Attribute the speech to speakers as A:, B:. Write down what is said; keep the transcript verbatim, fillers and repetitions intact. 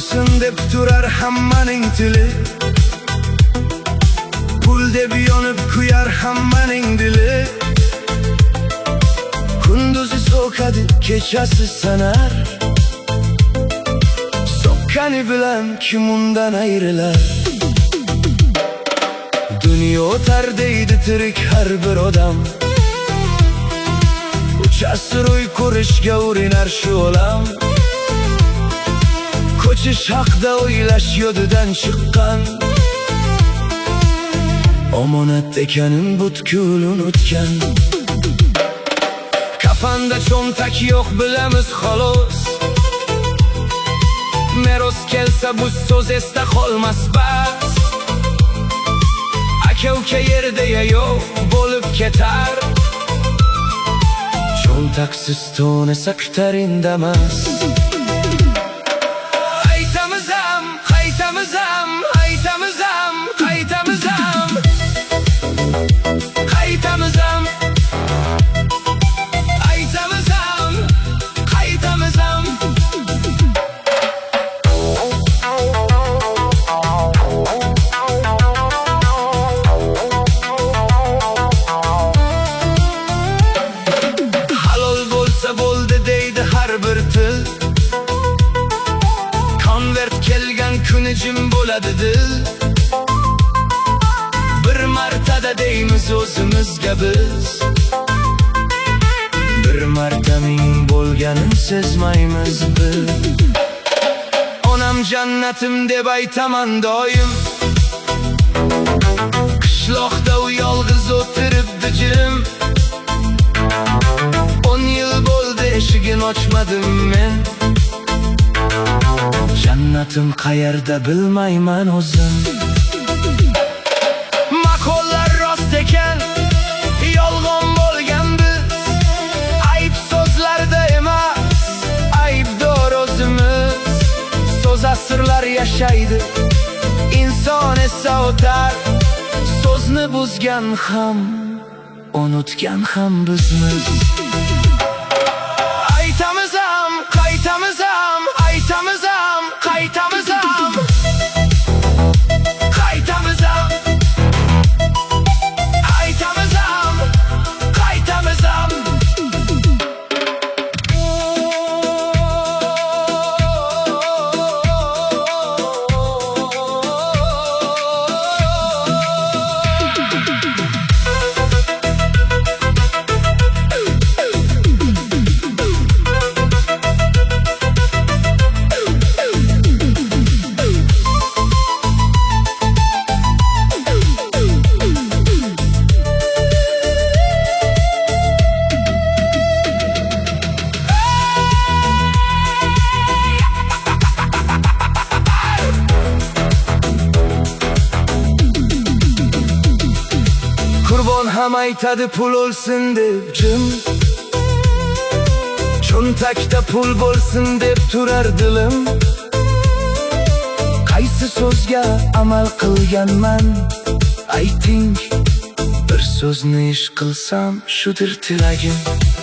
A: bo'lsin deb turar hammaning tili, pul deb yonib kuyar hammaning dili. Kunduzi so'kadi, kechasi sanar, so'kkani bilan kim undan ayrilar. Dunyo o'tar deydi tirik har bir odam, uchasi ro'y ko'rishga urinar shu olam. Ko'chish haqda o'ylash yodidan chiqqan, omonat ekanin butkul unutgan. Kafanda cho'ntak yo'q bilamiz xolos, meros kelsa bu so'z esda qolmas bas. Aka uka yerda yo'q bo'lib ketar, cho'ntaksiz to'nasa kutar indamas. Aytamiz ham, qaytamiz ham, aytamiz ham, qaytamiz ham, qaytamiz ham, aytamiz ham, qaytamiz ham. Halol bo'lsa bo'ldi deydi har bir til, konvert kelgan kuni jim bo'ladi dil. Bir martada deymiz o'zimizga biz, bir marta ming bo'lganin sezmaymiz biz. Onam jannatim deb aytaman doim, qishloqda u yolg'iz o'tiribdi jim. O'n yil bo'ldi eshigini ochmadim men, jannatim qayerda bilmayman o'zim. Maqollar rost ekan, yolg'on bo'lgan biz, ayb so'zlarda emas, aybdor o'zimiz. So'z asrlar yashaydi, inson esa o'tar, so'zni buzgan ham, unutgan ham bizmiz. Aytamiz ham, qaytamiz ham, aytamiz ham, qaytamiz ham, qaytamiz ham, aytamiz ham, qaytamiz ham. Qurbon ham aytadi pul o'lsin deb jim, cho'ntakda pul bo'lsin deb turar dilim. Qaysi so'zga amal qilganman, ayting, bir so'zni ish qilsam shudir tilagim.